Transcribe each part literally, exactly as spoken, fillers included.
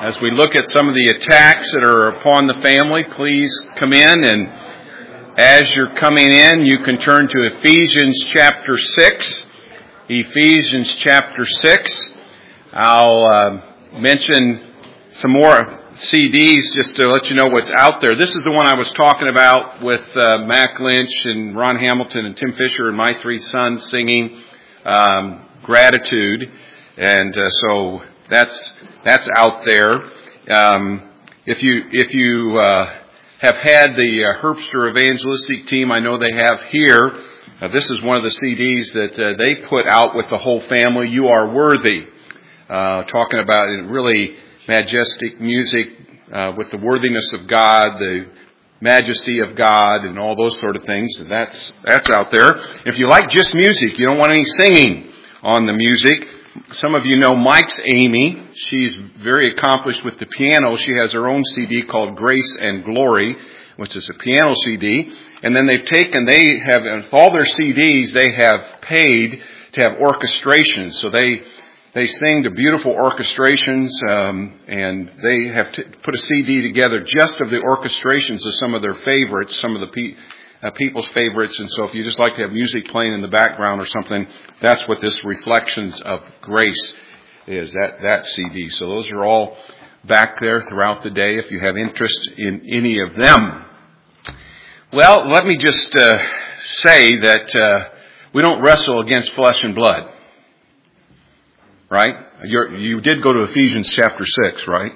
As we look at some of the attacks that are upon the family, please come in, and as you're coming in, you can turn to Ephesians chapter six. Ephesians chapter six. I'll uh, mention some more C Ds just to let you know what's out there. This is the one I was talking about with uh, Mac Lynch and Ron Hamilton and Tim Fisher and my three sons singing um, Gratitude. And uh, so that's that's out there. Um, if you if you uh, have had the uh, Herbster evangelistic team, I know they have here. Uh, this is one of the C Ds that uh, they put out with the whole family. You Are Worthy, uh, talking about really majestic music uh, with the worthiness of God, the majesty of God, and all those sort of things. That's that's out there. If you like just music, you don't want any singing on the music. Some of you know Mike's Amy. She's very accomplished with the piano. She has her own C D called Grace and Glory, which is a piano C D. And then they've taken, they have, with all their C Ds, they have paid to have orchestrations. So they they sing to beautiful orchestrations, um, and they have t- put a C D together just of the orchestrations of some of their favorites, some of the pe- uh, people's favorites. And so if you just like to have music playing in the background or something, that's what this Reflections of Grace is, that, that C D. So those are all back there throughout the day if you have interest in any of them. Well, let me just uh, say that uh, we don't wrestle against flesh and blood. Right? You're, you did go to Ephesians chapter six, right?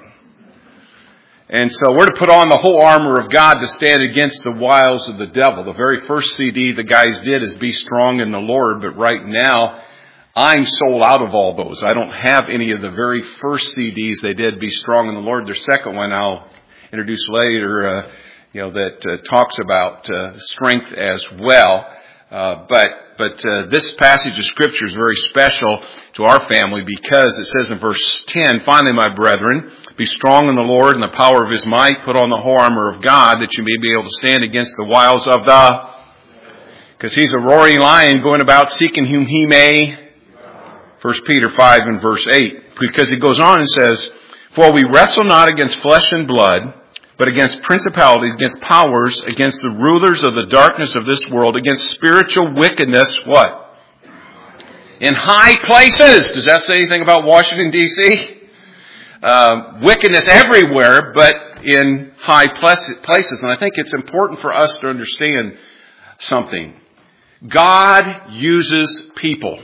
And so we're to put on the whole armor of God to stand against the wiles of the devil. The very first C D the guys did is Be Strong in the Lord, but right now I'm sold out of all those. I don't have any of the very first C Ds they did, Be Strong in the Lord. Their second one I'll introduce later, uh, you know, that uh, talks about uh, strength as well. Uh, but but uh, this passage of Scripture is very special to our family because it says in verse ten, Finally, my brethren, be strong in the Lord and the power of His might. Put on the whole armor of God that you may be able to stand against the wiles of the... Because He's a roaring lion going about seeking whom He may... First Peter five and verse eight. Because it goes on and says, For we wrestle not against flesh and blood, but against principalities, against powers, against the rulers of the darkness of this world, against spiritual wickedness, what? In high places. Does that say anything about Washington, D C? Uh, wickedness everywhere, but in high places. And I think it's important for us to understand something. God uses people.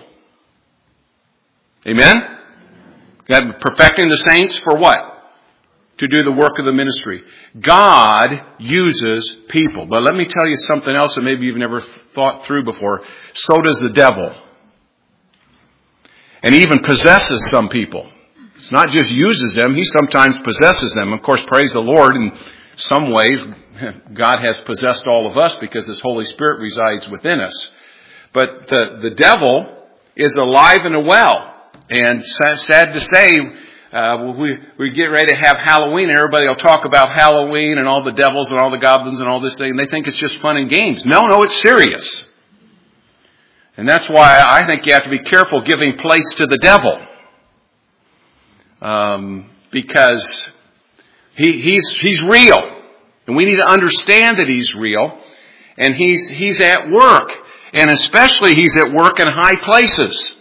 Amen? God perfecting the saints for what? To do the work of the ministry. God uses people. But let me tell you something else that maybe you've never thought through before. So does the devil. And even possesses some people. It's not just uses them, he sometimes possesses them. Of course, praise the Lord, in some ways, God has possessed all of us because His Holy Spirit resides within us. But the, the devil is alive and well. And sad to say, Uh, we, we get ready to have Halloween and everybody will talk about Halloween and all the devils and all the goblins and all this thing. And they think it's just fun and games. No, no, it's serious. And that's why I think you have to be careful giving place to the devil. Um, because he, he's, he's real. And we need to understand that He's real. And He's, He's at work. And especially He's at work in high places.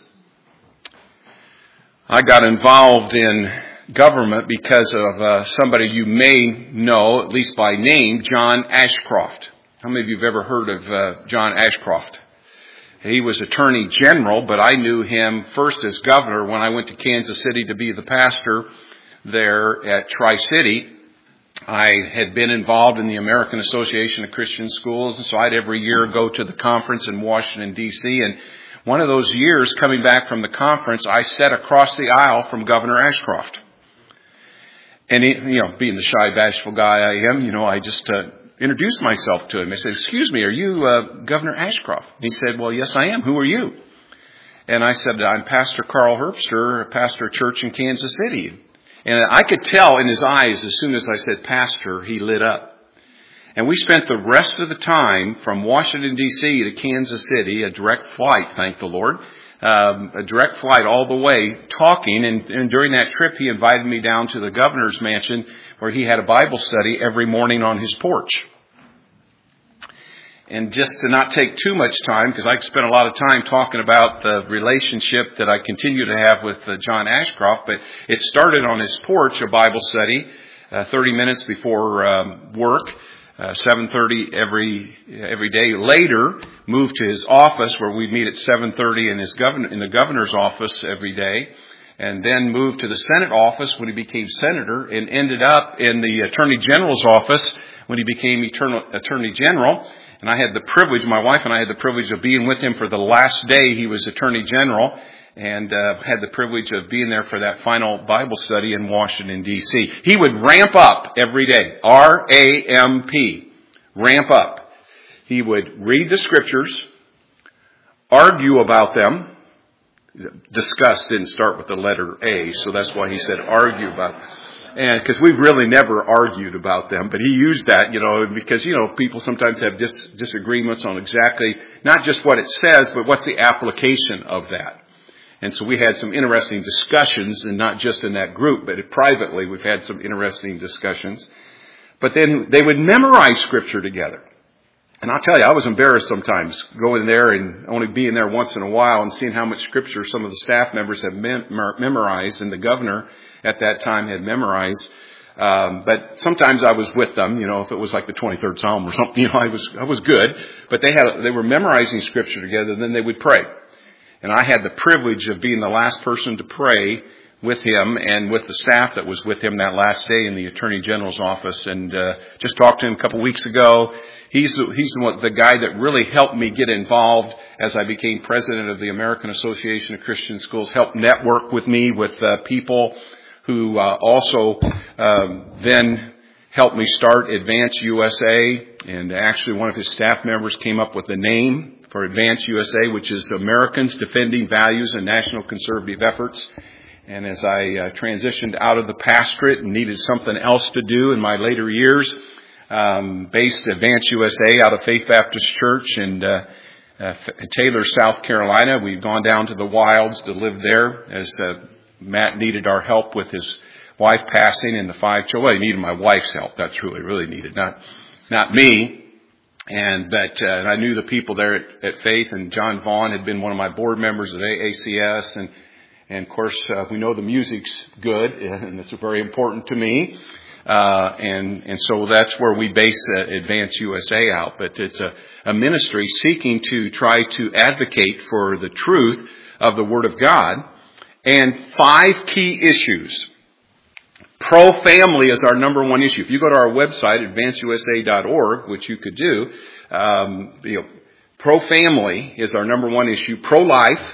I got involved in government because of uh, somebody you may know, at least by name, John Ashcroft. How many of you have ever heard of uh, John Ashcroft? He was Attorney General, but I knew him first as governor when I went to Kansas City to be the pastor there at Tri-City. I had been involved in the American Association of Christian Schools, and so I'd every year go to the conference in Washington, D C, and one of those years, coming back from the conference, I sat across the aisle from Governor Ashcroft. And, he, you know, being the shy, bashful guy I am, you know, I just uh, introduced myself to him. I said, excuse me, are you uh, Governor Ashcroft? And he said, well, yes, I am. Who are you? And I said, I'm Pastor Carl Herbster, pastor of church in Kansas City. And I could tell in his eyes, as soon as I said pastor, he lit up. And we spent the rest of the time from Washington, D C to Kansas City, a direct flight, thank the Lord, um, a direct flight all the way, talking. And, and during that trip, he invited me down to the governor's mansion where he had a Bible study every morning on his porch. And just to not take too much time, because I spent a lot of time talking about the relationship that I continue to have with uh, John Ashcroft, but it started on his porch, a Bible study, uh, thirty minutes before um, work, uh, seven thirty every every day. Later, moved to his office where we'd meet at seven thirty in his governor in the governor's office every day, and then moved to the Senate office when he became senator, and ended up in the Attorney General's office when he became Eternal, Attorney General. And I had the privilege, my wife and I had the privilege of being with him for the last day he was Attorney General, and uh, had the privilege of being there for that final Bible study in Washington, D C He would ramp up every day. R A M P. Ramp up. He would read the scriptures, argue about them. Discuss didn't start with the letter A, so that's why he said argue about them. And because we really never argued about them, but he used that, you know, because, you know, people sometimes have dis- disagreements on exactly not just what it says, but what's the application of that. And so we had some interesting discussions, and not just in that group, but privately we've had some interesting discussions. But then they would memorize scripture together. And I'll tell you, I was embarrassed sometimes going there and only being there once in a while and seeing how much scripture some of the staff members have mem- memorized, and the governor at that time had memorized. Um, but sometimes I was with them, you know, if it was like the twenty-third Psalm or something, you know, I was, I was good. But they had, they were memorizing scripture together, and then they would pray. And I had the privilege of being the last person to pray with him and with the staff that was with him that last day in the Attorney General's office. And uh, just talked to him a couple of weeks ago. He's he's the, the guy that really helped me get involved as I became president of the American Association of Christian Schools, helped network with me with uh, people who uh, also um, then helped me start Advance U S A. And actually one of his staff members came up with the name for Advance U S A, which is Americans Defending Values and National Conservative Efforts. And as I uh, transitioned out of the pastorate and needed something else to do in my later years, um, based Advance U S A out of Faith Baptist Church in uh, uh, Taylor, South Carolina. We've gone down to the wilds to live there as uh, Matt needed our help with his wife passing and the five children. Well, he needed my wife's help. That's really, really needed, not not me. And but uh, and I knew the people there at, at Faith, and John Vaughn had been one of my board members at A A C S, and and of course uh, we know the music's good, and it's very important to me. Uh, and, and so that's where we base uh, Advance U S A out. But it's a, a ministry seeking to try to advocate for the truth of the Word of God. And five key issues. Pro-family is our number one issue. If you go to our website, advance u s a dot org, which you could do, um, you know, pro-family is our number one issue. Pro-life,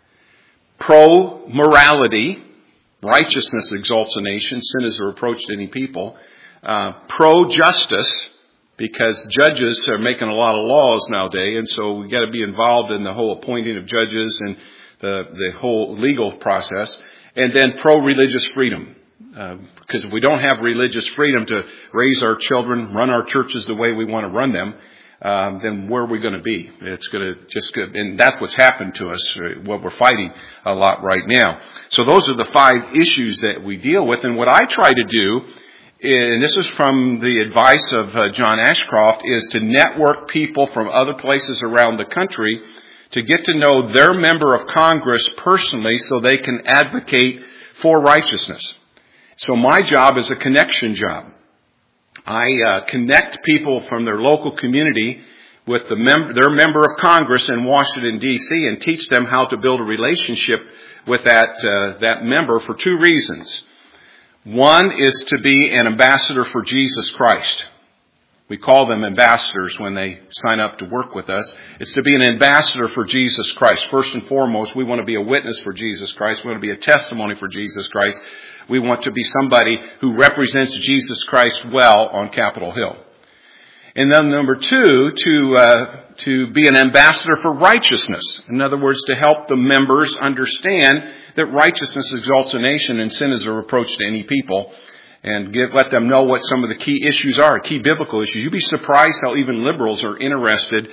pro-morality. Righteousness exalts a nation. Sin is a reproach to any people. Uh, pro-justice, because judges are making a lot of laws nowadays, and so we got to be involved in the whole appointing of judges and the the whole legal process. And then pro-religious freedom, uh, because if we don't have religious freedom to raise our children, run our churches the way we want to run them, Um, then where are we going to be? It's going to just, and that's what's happened to us, what we're fighting a lot right now. So those are the five issues that we deal with. And what I try to do, and this is from the advice of uh, John Ashcroft, is to network people from other places around the country to get to know their member of Congress personally so they can advocate for righteousness. So my job is a connection job. I uh, connect people from their local community with the mem- their member of Congress in Washington, D C, and teach them how to build a relationship with that uh, that member for two reasons. One is to be an ambassador for Jesus Christ. We call them ambassadors when they sign up to work with us. It's to be an ambassador for Jesus Christ. First and foremost, we want to be a witness for Jesus Christ. We want to be a testimony for Jesus Christ. We want to be somebody who represents Jesus Christ well on Capitol Hill. And then number two, to uh, to be an ambassador for righteousness. In other words, to help the members understand that righteousness exalts a nation and sin is a reproach to any people. And give, let them know what some of the key issues are, key biblical issues. You'd be surprised how even liberals are interested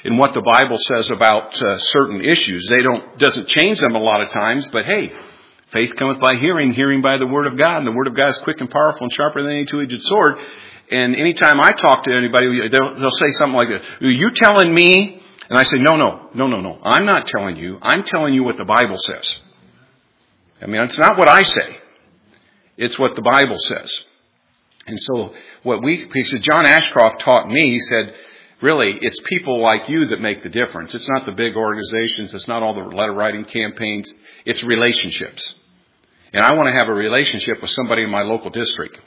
in what the Bible says about uh, certain issues. They don't doesn't change them a lot of times, but hey, faith cometh by hearing, hearing by the Word of God, and the Word of God is quick and powerful and sharper than any two-edged sword. And anytime I talk to anybody, they'll, they'll say something like, "Are you telling me?" And I say, no, no, no, no, no. I'm not telling you. I'm telling you what the Bible says. I mean, it's not what I say. It's what the Bible says. And so what we, because John Ashcroft taught me, he said, really, it's people like you that make the difference. It's not the big organizations. It's not all the letter writing campaigns. It's relationships. And I want to have a relationship with somebody in my local district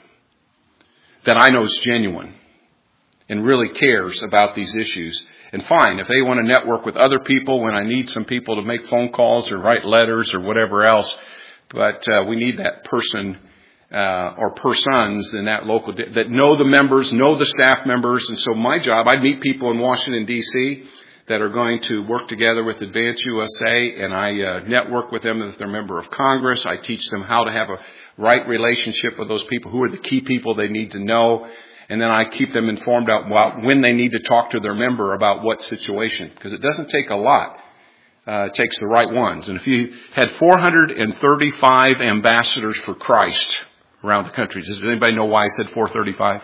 that I know is genuine and really cares about these issues. And fine, if they want to network with other people when I need some people to make phone calls or write letters or whatever else, but uh, we need that person uh, or persons in that local di- that know the members, know the staff members. And so my job, I'd meet people in Washington, D C that are going to work together with Advance U S A, and I uh, network with them if they're a member of Congress. I teach them how to have a right relationship with those people, who are the key people they need to know. And then I keep them informed about when they need to talk to their member about what situation. Because it doesn't take a lot. Uh, it takes the right ones. And if you had four hundred thirty-five ambassadors for Christ around the country, does anybody know why I said four thirty-five?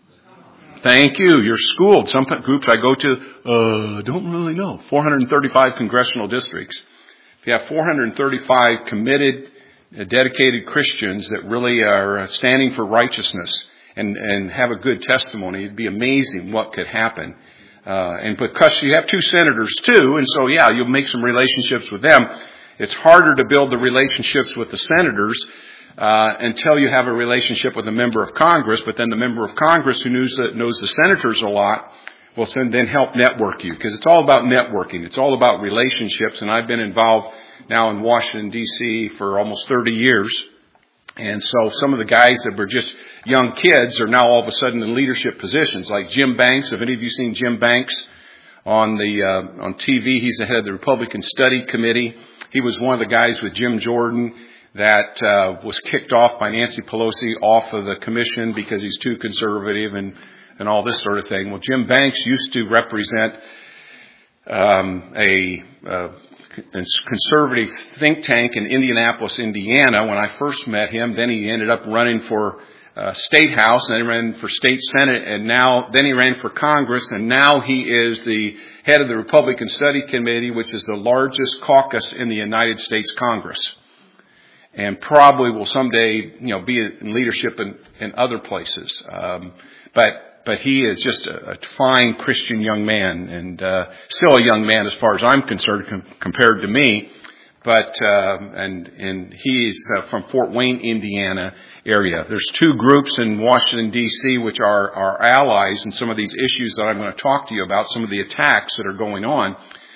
Thank you. You're schooled. Some groups I go to, uh, don't really know. four hundred thirty-five congressional districts. If you have four hundred thirty-five committed, dedicated Christians that really are standing for righteousness, and, and have a good testimony, it'd be amazing what could happen. Uh, and because you have two senators too, and so yeah, you'll make some relationships with them. It's harder to build the relationships with the senators uh, until you have a relationship with a member of Congress, but then the member of Congress who knows the, knows the senators a lot will then help network you, because it's all about networking. It's all about relationships, and I've been involved now in Washington, D C for almost thirty years. And so some of the guys that were just young kids are now all of a sudden in leadership positions, like Jim Banks. Have any of you seen Jim Banks on the uh, on T V? He's the head of the Republican Study Committee. He was one of the guys with Jim Jordan that uh, was kicked off by Nancy Pelosi off of the commission because he's too conservative and, and all this sort of thing. Well, Jim Banks used to represent um, a... Uh, conservative think tank in Indianapolis, Indiana, when I first met him. Then he ended up running for uh, State House, and then he ran for State Senate, and now then he ran for Congress, and now he is the head of the Republican Study Committee, which is the largest caucus in the United States Congress, and probably will someday, you know, be in leadership in, in other places. Um, but But he is just a, a fine Christian young man, and uh, still a young man as far as I'm concerned com- compared to me. But uh, and and he's uh, from Fort Wayne, Indiana area. There's two groups in Washington, D C, which are our allies in some of these issues that I'm going to talk to you about. Some of the attacks that are going on.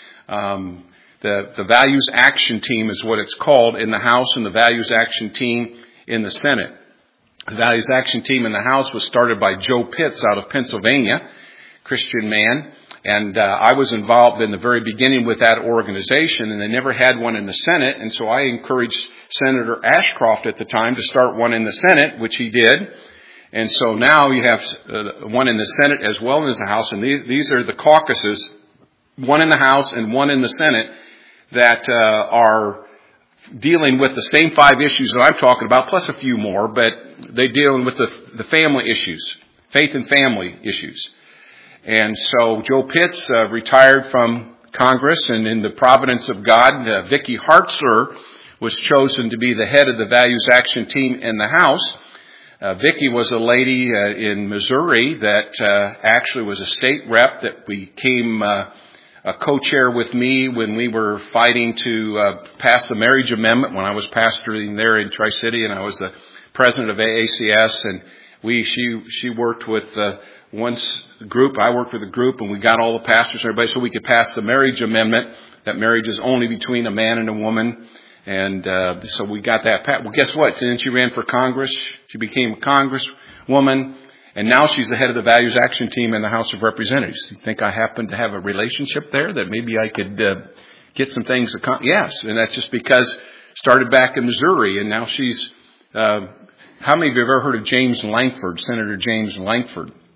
Um, the the Values Action Team is what it's called in the House, and the Values Action Team in the Senate. The Values Action Team in the House was started by Joe Pitts out of Pennsylvania, Christian man. And uh, I was involved in the very beginning with that organization, and they never had one in the Senate. And so I encouraged Senator Ashcroft at the time to start one in the Senate, which he did. And so now you have uh, one in the Senate as well as the House. And these, these are the caucuses, one in the House and one in the Senate, that uh, are dealing with the same five issues that I'm talking about, plus a few more, but they're dealing with the, the family issues, faith and family issues. And so Joe Pitts uh, retired from Congress, and in the providence of God, uh, Vicky Hartzler was chosen to be the head of the Values Action Team in the House. Uh, Vicky was a lady uh, in Missouri that uh, actually was a state rep that became uh, a co-chair with me when we were fighting to uh, pass the marriage amendment when I was pastoring there in Tri-City, and I was the president of A A C S, and we she she worked with uh, one group, I worked with a group, and we got all the pastors and everybody so we could pass the marriage amendment, that marriage is only between a man and a woman. And uh, so we got that passed. Well, guess what? Then she ran for Congress. She became a congresswoman. And now she's the head of the Values Action Team in the House of Representatives. You think I happen to have a relationship there that maybe I could uh, get some things? Ac- yes, and that's just because started back in Missouri, and now she's. Uh, how many of you have ever heard of James Lankford, Senator James Lankford?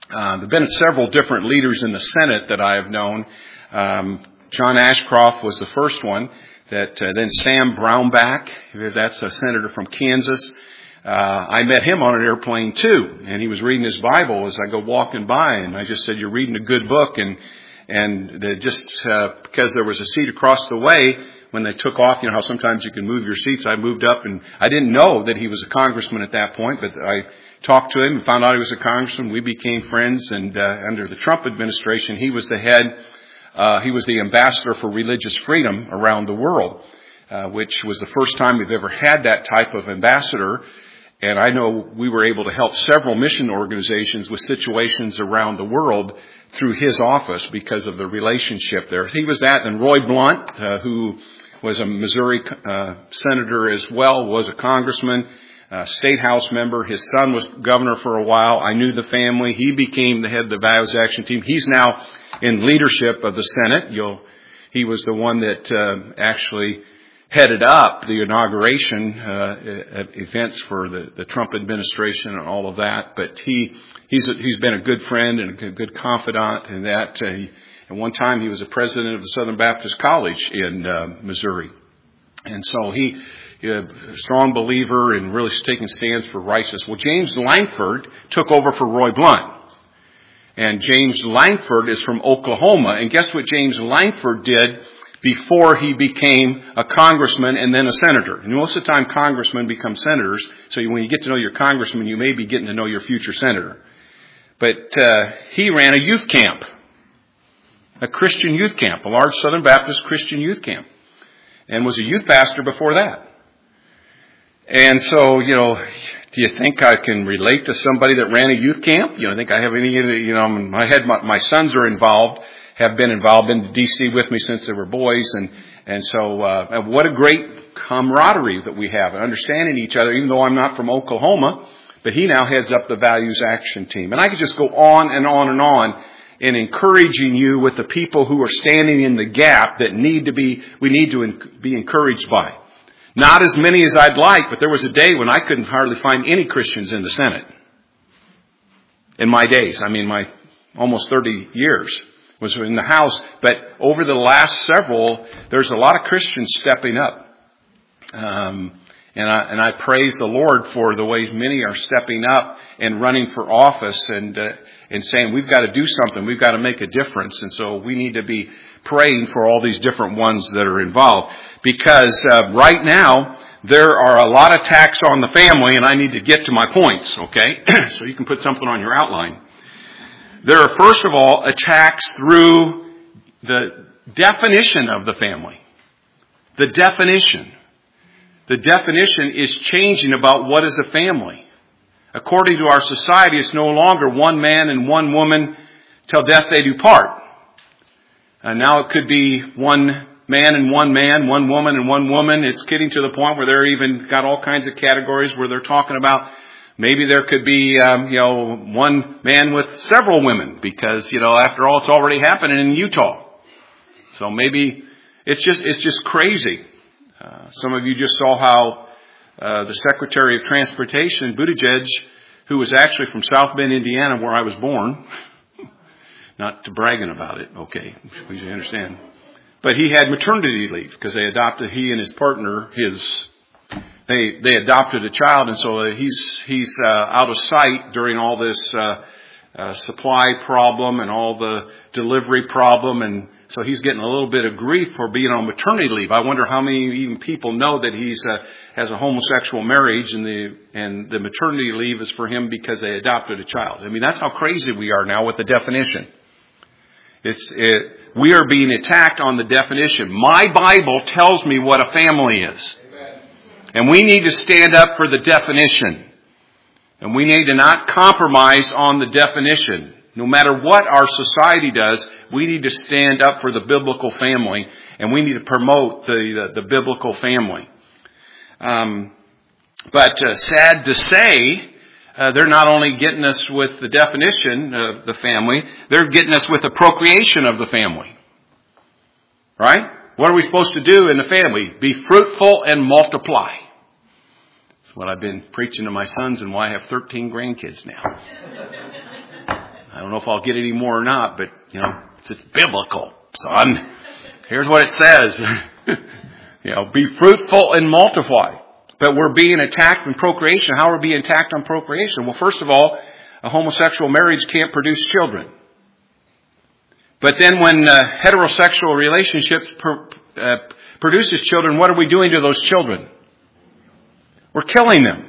Uh, there have been several different leaders in the Senate that I have known. Um, John Ashcroft was the first one. That uh, then Sam Brownback, that's a senator from Kansas. Uh, I met him on an airplane too, and he was reading his Bible as I go walking by, and I just said, "You're reading a good book," and and they just uh, because there was a seat across the way. When they took off, you know how sometimes you can move your seats. I moved up, and I didn't know that he was a congressman at that point, but I talked to him and found out he was a congressman. We became friends, and uh, under the Trump administration, he was the head, uh, he was the ambassador for religious freedom around the world, uh, which was the first time we've ever had that type of ambassador. And I know we were able to help several mission organizations with situations around the world through his office because of the relationship there. He was that, and Roy Blunt, uh, who was a Missouri uh, senator as well, was a congressman, uh, state house member. His son was governor for a while. I knew the family. He became the head of the Values Action Team. He's now in leadership of the Senate. You'll, he was the one that uh, actually headed up the inauguration uh, events for the, the Trump administration and all of that. But he he's a, he's been a good friend and a good confidant in that. Uh, he, At one time, he was a president of the Southern Baptist College in uh, Missouri. And so he, he a strong believer in really taking stands for righteousness. Well, James Lankford took over for Roy Blunt. And James Lankford is from Oklahoma. And guess what James Lankford did before he became a congressman and then a senator? And most of the time, congressmen become senators. So when you get to know your congressman, you may be getting to know your future senator. But uh, he ran a youth camp. A Christian youth camp, a large Southern Baptist Christian youth camp, and was a youth pastor before that. And so, you know, do you think I can relate to somebody that ran a youth camp? You know, I think I have any, you know, I had my, my sons are involved, have been involved in D C with me since they were boys, and and so uh, what a great camaraderie that we have, and understanding each other. Even though I'm not from Oklahoma, but he now heads up the Values Action Team, and I could just go on and on and on. In encouraging you with the people who are standing in the gap that need to be, we need to be encouraged by. Not as many as I'd like, but there was a day when I couldn't hardly find any Christians in the Senate. In my days, I mean my almost thirty years was in the House, but over the last several, there's a lot of Christians stepping up. Um, and I, and I praise the Lord for the ways many are stepping up and running for office and, uh, and saying, we've got to do something. We've got to make a difference. And so we need to be praying for all these different ones that are involved. Because uh, right now, there are a lot of attacks on the family, and I need to get to my points, okay? So you can put something on your outline. There are, first of all, attacks through the definition of the family. The definition. The definition is changing about what is a family. According to our society, it's no longer one man and one woman till death they do part. And now it could be one man and one man, one woman and one woman. It's getting to the point where they're even got all kinds of categories where they're talking about maybe there could be, um, you know, one man with several women because, you know, after all, it's already happening in Utah. So maybe it's just, it's just crazy. Uh, some of you just saw how uh, the Secretary of Transportation, Buttigieg, who was actually from South Bend, Indiana, where I was born, not to bragging about it, okay, please understand, but he had maternity leave because they adopted, he and his partner, his, they they adopted a child, and so he's he's uh, out of sight during all this uh, uh, supply problem and all the delivery problem, and so he's getting a little bit of grief for being on maternity leave. I wonder how many even people know that he's uh, has a homosexual marriage, and the and the maternity leave is for him because they adopted a child. I mean, that's how crazy we are now with the definition. It's it, we are being attacked on the definition. My Bible tells me what a family is, and we need to stand up for the definition, and we need to not compromise on the definition. No matter what our society does, we need to stand up for the biblical family, and we need to promote the the, the biblical family. Um, but uh, sad to say, uh, they're not only getting us with the definition of the family, they're getting us with the procreation of the family. Right? What are we supposed to do in the family? Be fruitful and multiply. That's what I've been preaching to my sons, and why I have thirteen grandkids now. I don't know if I'll get any more or not, but, you know, it's biblical, son. Here's what it says. You know, be fruitful and multiply. But we're being attacked in procreation. How are we being attacked on procreation? Well, first of all, a homosexual marriage can't produce children. But then when uh, heterosexual relationships per, uh, produces children, what are we doing to those children? We're killing them.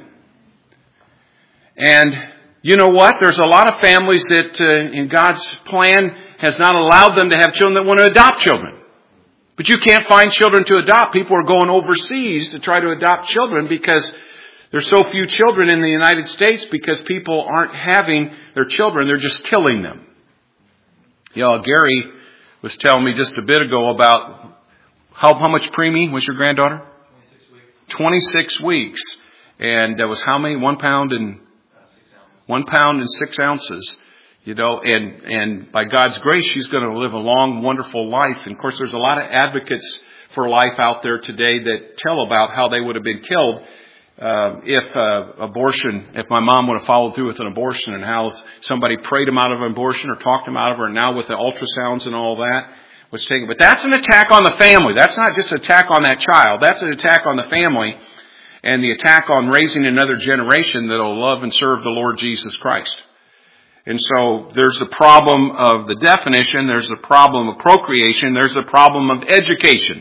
And you know what? There's a lot of families that uh, in God's plan has not allowed them to have children that want to adopt children. But you can't find children to adopt. People are going overseas to try to adopt children because there's so few children in the United States because people aren't having their children. They're just killing them. You know, Gary was telling me just a bit ago about how, how much preemie was your granddaughter? twenty-six weeks. twenty-six weeks. And that was how many? One pound and Uh, six ounces. one pound and six ounces. You know, and, and by God's grace, she's going to live a long, wonderful life. And of course, there's a lot of advocates for life out there today that tell about how they would have been killed uh, if uh, abortion, if my mom would have followed through with an abortion, and how somebody prayed him out of an abortion or talked him out of her, and now with the ultrasounds and all that was taken. But that's an attack on the family. That's not just an attack on that child. That's an attack on the family and the attack on raising another generation that will love and serve the Lord Jesus Christ. And so there's the problem of the definition, there's the problem of procreation, there's the problem of education.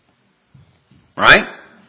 Right?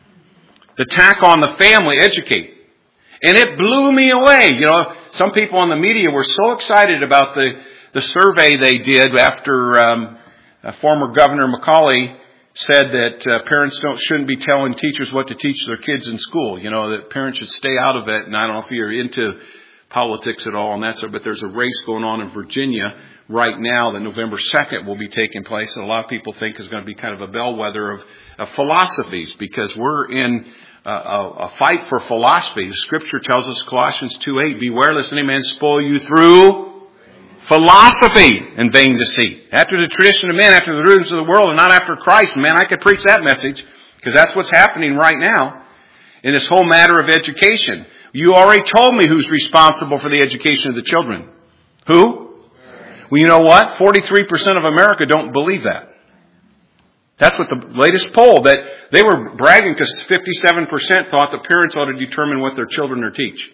The attack on the family, educate. And it blew me away. You know, some people in the media were so excited about the, the survey they did after um, uh, former Governor McCauley said that uh, parents don't shouldn't be telling teachers what to teach their kids in school. You know, that parents should stay out of it. And I don't know if you're into politics at all, and that's but there's a race going on in Virginia right now that November second will be taking place, and a lot of people think is going to be kind of a bellwether of, of philosophies, because we're in a, a, a fight for philosophy. The Scripture tells us, Colossians two eight, beware lest any man spoil you through philosophy and vain deceit, after the tradition of men, after the rudiments of the world, and not after Christ. Man, I could preach that message, because that's what's happening right now in this whole matter of education. You already told me who's responsible for the education of the children. Who? Well, you know what? forty-three percent of America don't believe that. That's what the latest poll, that they were bragging because fifty-seven percent thought the parents ought to determine what their children are teach.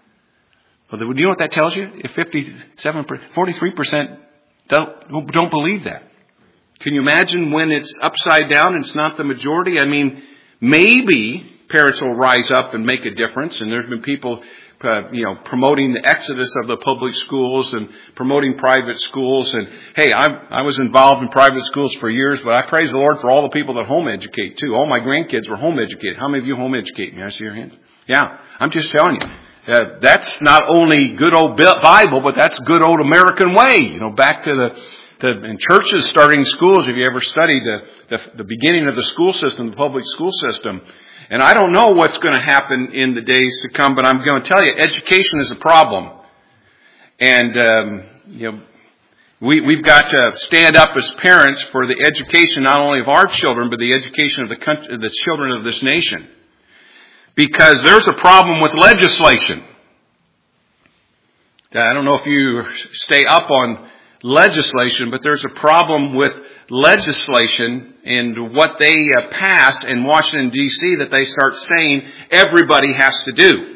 Well, do you know what that tells you? If fifty-seven, forty-three percent don't, don't believe that. Can you imagine when it's upside down and it's not the majority? I mean, maybe parents will rise up and make a difference. And there's been people, uh, you know, promoting the exodus of the public schools and promoting private schools. And hey, I I was involved in private schools for years, but I praise the Lord for all the people that home educate too. All my grandkids were home educated. How many of you home educate? May I see your hands? Yeah, I'm just telling you. Uh, that's not only good old Bible, but that's good old American way. You know, back to the The, in churches starting schools, if you ever studied the, the, the beginning of the school system, the public school system. And I don't know what's going to happen in the days to come, but I'm going to tell you, education is a problem. And, um, you know, we, we've got to stand up as parents for the education not only of our children, but the education of the country, the children of this nation. Because there's a problem with legislation. I don't know if you stay up on legislation, but there's a problem with legislation and what they uh, pass in Washington, D C that they start saying everybody has to do.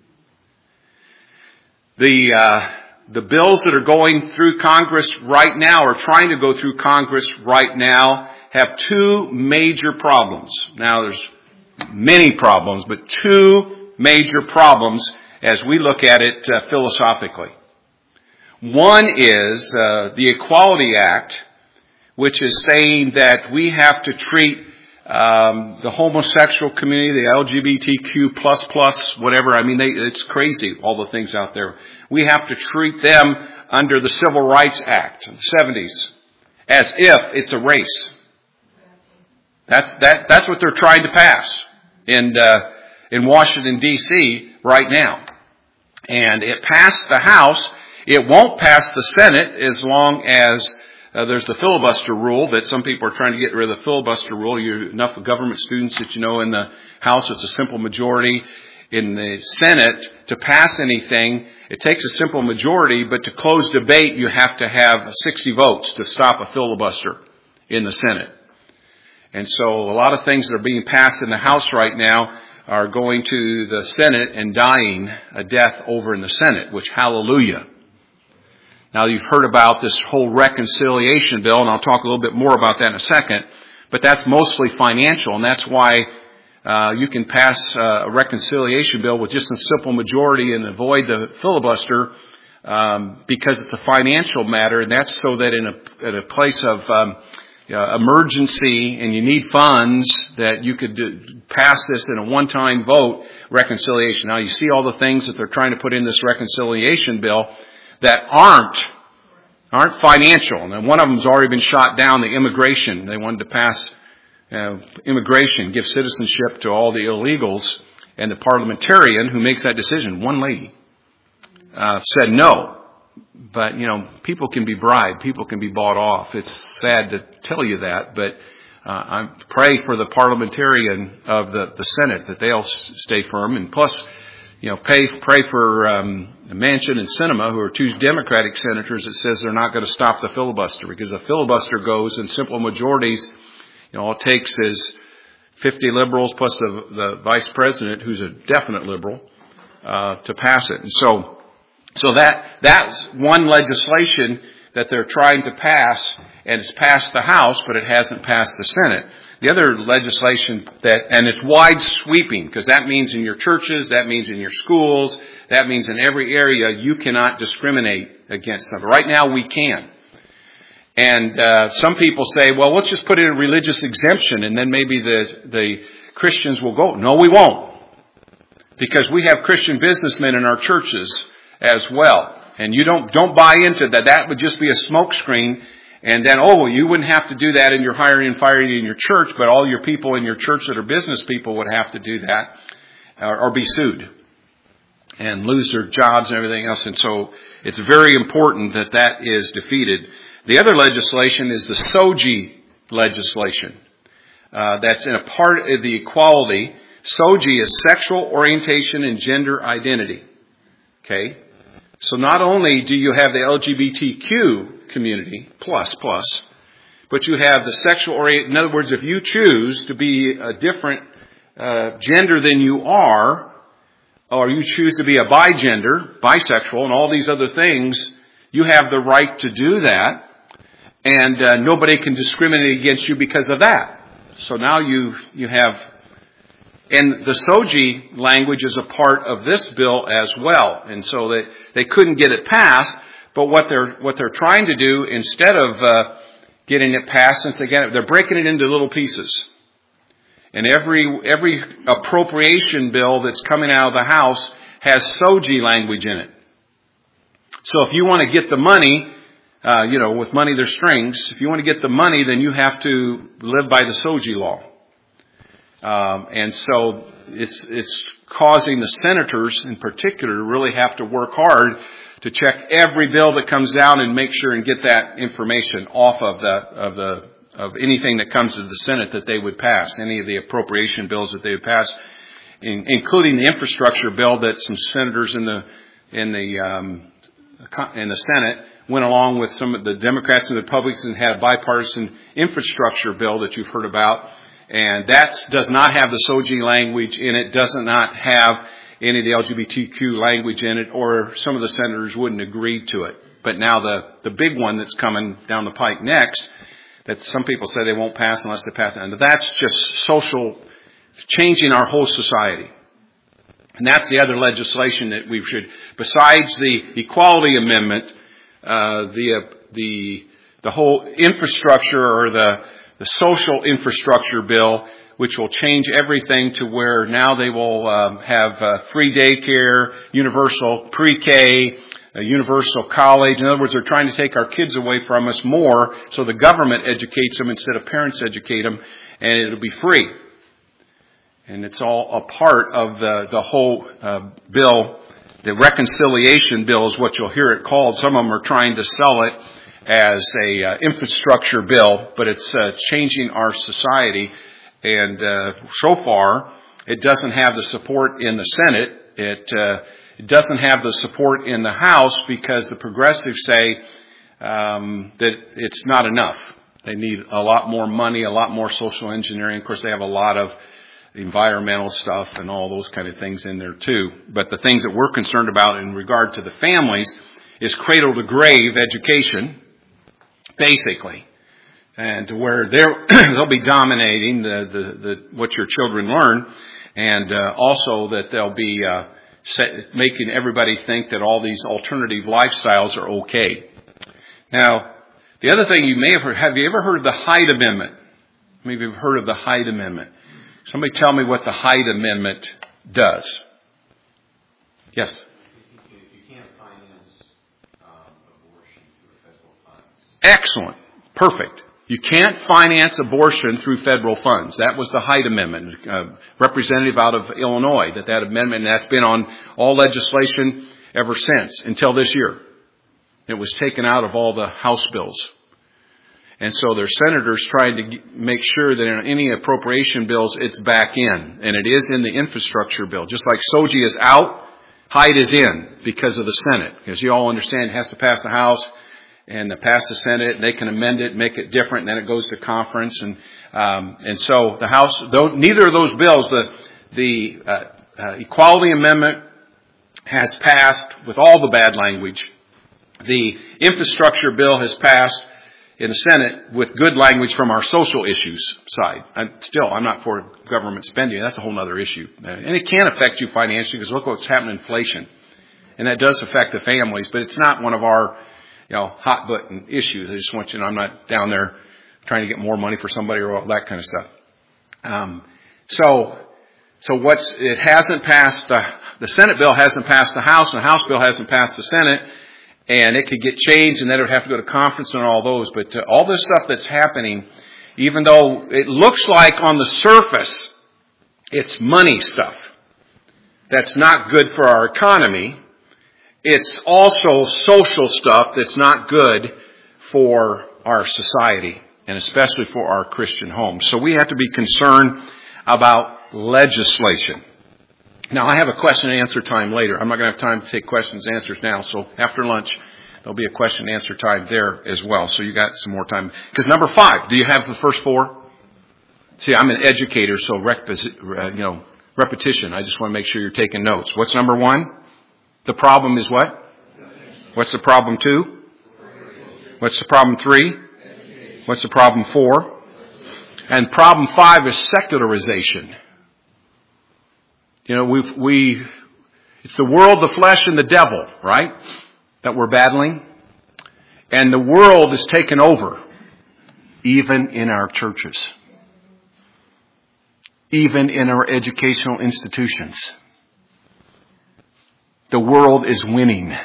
The uh, the bills that are going through Congress right now, or trying to go through Congress right now, have two major problems. Now, there's many problems, but two major problems as we look at it uh, philosophically. One is uh, the Equality Act, which is saying that we have to treat um, the homosexual community, the L G B T Q plus plus, whatever. I mean, they, it's crazy, all the things out there. We have to treat them under the Civil Rights Act of the seventies as if it's a race. That's that. That's what they're trying to pass in uh, in Washington, D C right now, and it passed the House. It won't pass the Senate as long as uh, there's the filibuster rule that some people are trying to get rid of the filibuster rule. You're enough government students that you know in the House it's a simple majority. in the Senate to pass anything, it takes a simple majority, but to close debate, you have to have sixty votes to stop a filibuster in the Senate. And so a lot of things that are being passed in the House right now are going to the Senate and dying a death over in the Senate, which hallelujah. Now you've heard about this whole reconciliation bill, and I'll talk a little bit more about that in a second, but that's mostly financial, and that's why uh, you can pass uh, a reconciliation bill with just a simple majority and avoid the filibuster um, because it's a financial matter, and that's so that in a, in a place of um, uh, emergency and you need funds that you could do, pass this in a one-time vote reconciliation. Now you see all the things that they're trying to put in this reconciliation bill that aren't aren't financial. And one of them's already been shot down, the immigration. They wanted to pass uh, immigration, give citizenship to all the illegals. And the parliamentarian who makes that decision, one lady, uh, said no. But, you know, people can be bribed. People can be bought off. It's sad to tell you that, but uh, I pray for the parliamentarian of the, the Senate that they'll stay firm. And plus, you know, pay, pray for um, Manchin and Sinema, who are two Democratic senators, that says they're not going to stop the filibuster, because the filibuster goes in simple majorities. You know, all it takes is fifty liberals plus the, the vice president, who's a definite liberal, uh, to pass it. And so, so that that's one legislation that they're trying to pass, and it's passed the House, but it hasn't passed the Senate. The other legislation that, and it's wide sweeping, because that means in your churches, that means in your schools, that means in every area you cannot discriminate against them. Right now we can. And uh, some people say, well, let's just put in a religious exemption and then maybe the, the Christians will go. No, we won't. Because we have Christian businessmen in our churches as well. And you don't, don't buy into that. That would just be a smokescreen. And then, oh, well, you wouldn't have to do that in your hiring and firing in your church, but all your people in your church that are business people would have to do that or, or be sued and lose their jobs and everything else. And so it's very important that that is defeated. The other legislation is the S O G I legislation. Uh, that's in a part of the equality. S O G I is sexual orientation and gender identity. Okay? So not only do you have the L G B T Q community, plus, plus, but you have the sexual orient. In other words, if you choose to be a different uh, gender than you are, or you choose to be a bigender, bisexual, and all these other things, you have the right to do that, and uh, nobody can discriminate against you because of that. So now you you have, and the S O G I language is a part of this bill as well, and so they they couldn't get it passed. But what they're what they're trying to do, instead of uh, getting it passed, since they get it, they're breaking it into little pieces. And every every appropriation bill that's coming out of the House has S O G I language in it. So if you want to get the money, uh, you know, with money there's strings. If you want to get the money, then you have to live by the S O G I law. Um, and so it's it's causing the senators in particular to really have to work hard to check every bill that comes down and make sure and get that information off of the of the of anything that comes to the Senate that they would pass, any of the appropriation bills that they would pass, in, including the infrastructure bill that some senators in the in the um, in the Senate went along with some of the Democrats and the Republicans and had a bipartisan infrastructure bill that you've heard about, and that does not have the S O G I language in it, does not have any of the L G B T Q language in it, or some of the senators wouldn't agree to it. But now the, the big one that's coming down the pike next, that some people say they won't pass unless they pass it, and that's just social, changing our whole society. And that's the other legislation that we should, besides the Equality Amendment, uh, the, uh, the, the whole infrastructure or the, the social infrastructure bill, which will change everything to where now they will um, have uh, free daycare, universal pre-K, a universal college. In other words, they're trying to take our kids away from us more so the government educates them instead of parents educate them, and it'll be free. And it's all a part of the, the whole uh, bill. The reconciliation bill is what you'll hear it called. Some of them are trying to sell it as a uh, infrastructure bill, but it's uh, changing our society. And uh, so far, It doesn't have the support in the Senate. It, uh, it doesn't have the support in the House because the progressives say um, that it's not enough. They need a lot more money, a lot more social engineering. Of course, they have a lot of environmental stuff and all those kind of things in there too. But the things that we're concerned about in regard to the families is cradle to grave education, basically. And to where they're, they'll be dominating the, the, the, what your children learn. And uh, also that they'll be uh, set, making everybody think that all these alternative lifestyles are okay. Now, the other thing you may have heard, have you ever heard of the Hyde Amendment? Maybe you've heard of the Hyde Amendment. Somebody tell me what the Hyde Amendment does. Yes? You can't finance um, abortion through federal funds. Excellent. Perfect. You can't finance abortion through federal funds. That was the Hyde Amendment, uh, representative out of Illinois, that that amendment, and that's been on all legislation ever since, until this year. It was taken out of all the House bills. And so there's senators trying to make sure that in any appropriation bills, it's back in. And it is in the infrastructure bill. Just like SOGI is out, Hyde is in because of the Senate. Because you all understand it has to pass the House and to pass the Senate. And they can amend it, make it different, and then it goes to conference. And um, and so the House, though neither of those bills, the, the uh, uh, Equality Amendment has passed with all the bad language. The infrastructure bill has passed in the Senate with good language from our social issues side. I'm still, I'm not for government spending. That's a whole other issue. And it can affect you financially because look what's happening in inflation. And that does affect the families, but it's not one of our, you know, hot button issues. I just want you to know I'm not down there trying to get more money for somebody or all that kind of stuff. Um, so, so what's, it hasn't passed, the, the Senate bill hasn't passed the House and the House bill hasn't passed the Senate. And it could get changed, and then it would have to go to conference and all those. But uh, all this stuff that's happening, even though it looks like on the surface it's money stuff that's not good for our economy, it's also social stuff that's not good for our society, and especially for our Christian homes. So we have to be concerned about legislation. Now, I have a question and answer time later. I'm not going to have time to take questions and answers now. So after lunch, there'll be a question and answer time there as well. So you got some more time. Because number five, do you have the first four? See, I'm an educator, so rep- you know, repetition. I just want to make sure you're taking notes. What's number one? The problem is what? What's the problem two? What's the problem three? What's the problem four? And problem five is secularization. You know, we've, we, it's the world, the flesh, and the devil, right? That we're battling. And the world is taken over, even in our churches. Even in our educational institutions. The world is winning.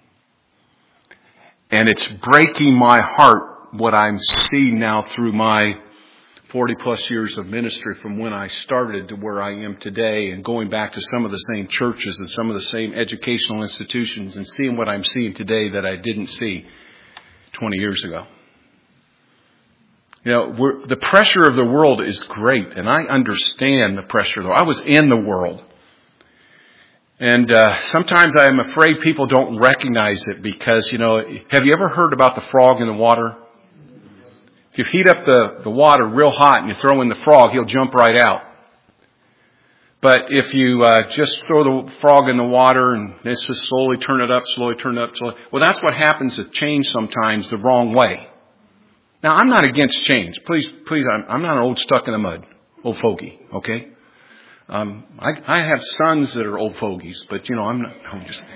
And it's breaking my heart what I'm seeing now through my forty plus years of ministry from when I started to where I am today, and going back to some of the same churches and some of the same educational institutions and seeing what I'm seeing today that I didn't see twenty years ago. You know, we're, the pressure of the world is great, and I understand the pressure though. I was in the world. And uh, sometimes I'm afraid people don't recognize it because, you know, have you ever heard about the frog in the water? If you heat up the, the water real hot and you throw in the frog, he'll jump right out. But if you uh, just throw the frog in the water and it's just slowly turn it up, slowly turn it up, slowly, well, that's what happens with change sometimes the wrong way. Now, I'm not against change. Please, please, I'm, I'm not an old stuck in the mud, old fogey, okay? Um, I, I have sons that are old fogies, but you know, I'm not, I'm just...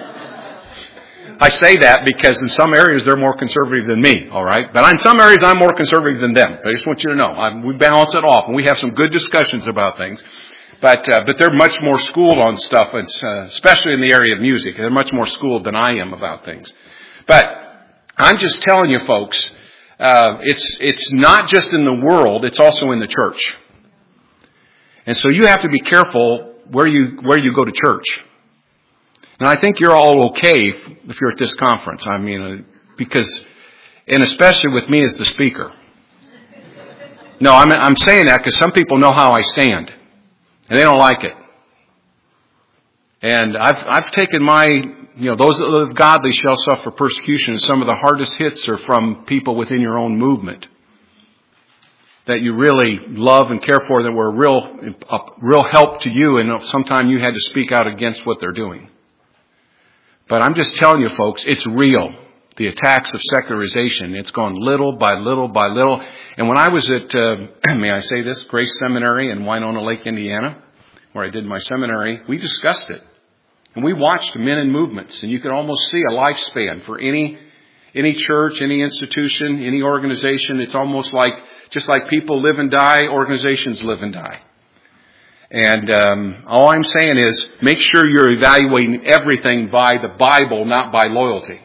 I say that because in some areas they're more conservative than me, all right? But in some areas I'm more conservative than them. I just want you to know. I, we balance it off, and we have some good discussions about things. But uh, but they're much more schooled on stuff, and, uh, especially in the area of music. They're much more schooled than I am about things. But I'm just telling you, folks, uh, it's it's not just in the world; it's also in the church. And so you have to be careful where you where you go to church. And I think you're all okay if, if you're at this conference. I mean, uh, because, and especially with me as the speaker. No, I'm, I'm saying that because some people know how I stand. And they don't like it. And I've, I've taken my, you know, those that live godly shall suffer persecution. And some of the hardest hits are from people within your own movement that you really love and care for, that were a real, a real help to you. And sometimes you had to speak out against what they're doing. But I'm just telling you, folks, it's real. The attacks of secularization. It's gone little by little by little. And when I was at, uh, may I say this, Grace Seminary in Winona Lake, Indiana, where I did my seminary, we discussed it. And we watched men in movements. And you could almost see a lifespan for any any church, any institution, any organization. It's almost like, just like people live and die, organizations live and die. And um, all I'm saying is, make sure you're evaluating everything by the Bible, not by loyalty.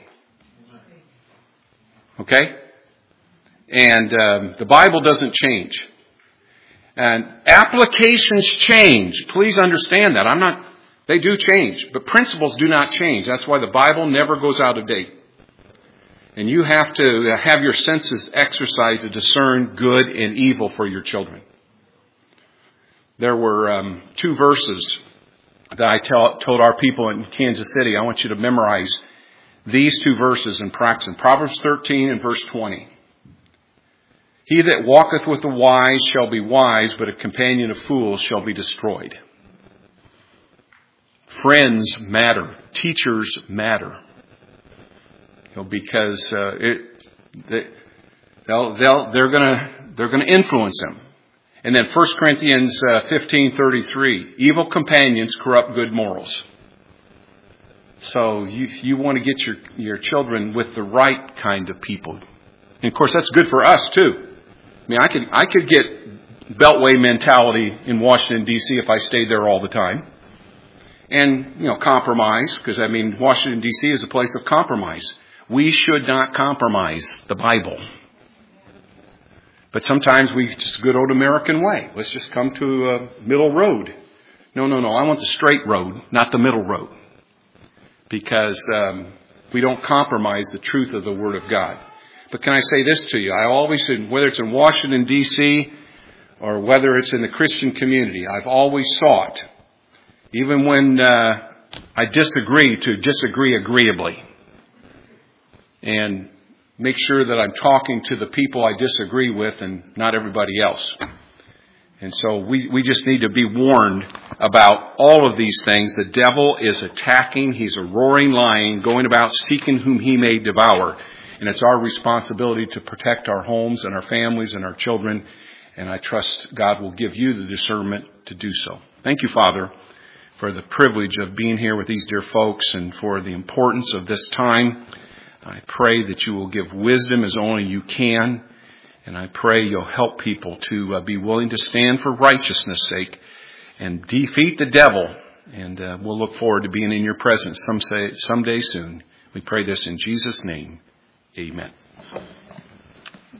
Okay? And um, the Bible doesn't change. And applications change. Please understand that. I'm not, they do change. But principles do not change. That's why the Bible never goes out of date. And you have to have your senses exercised to discern good and evil for your children. There were um, two verses that I tell, told our people in Kansas City. I want you to memorize these two verses and practice them. Proverbs thirteen and verse twenty. He that walketh with the wise shall be wise, but a companion of fools shall be destroyed. Friends matter. Teachers matter. You know, because uh, it, they, they'll, they'll, they're gonna they're gonna influence them. And then First Corinthians uh, fifteen thirty-three. Evil companions corrupt good morals. So you you want to get your, your children with the right kind of people. And of course that's good for us too. I mean I could I could get Beltway mentality in Washington D C if I stayed there all the time. And, you know, compromise, because I mean Washington D C is a place of compromise. We should not compromise the Bible. But sometimes we just good old American way. Let's just come to a middle road. No, no, no. I want the straight road, not the middle road. Because um, we don't compromise the truth of the Word of God. But can I say this to you? I always, whether it's in Washington, D C, or whether it's in the Christian community, I've always sought, even when uh, I disagree, to disagree agreeably. And make sure that I'm talking to the people I disagree with and not everybody else. And so we, we just need to be warned about all of these things. The devil is attacking. He's a roaring lion going about seeking whom he may devour. And it's our responsibility to protect our homes and our families and our children. And I trust God will give you the discernment to do so. Thank you, Father, for the privilege of being here with these dear folks and for the importance of this time. I pray that you will give wisdom as only you can. And I pray you'll help people to uh, be willing to stand for righteousness' sake and defeat the devil. And uh, we'll look forward to being in your presence some say, someday soon. We pray this in Jesus' name. Amen.